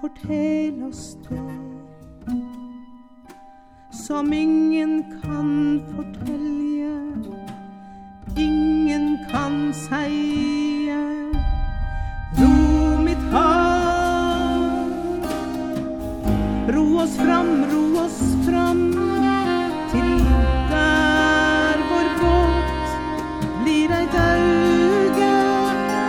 fortell oss det som ingen kan fortelle, ingen kan si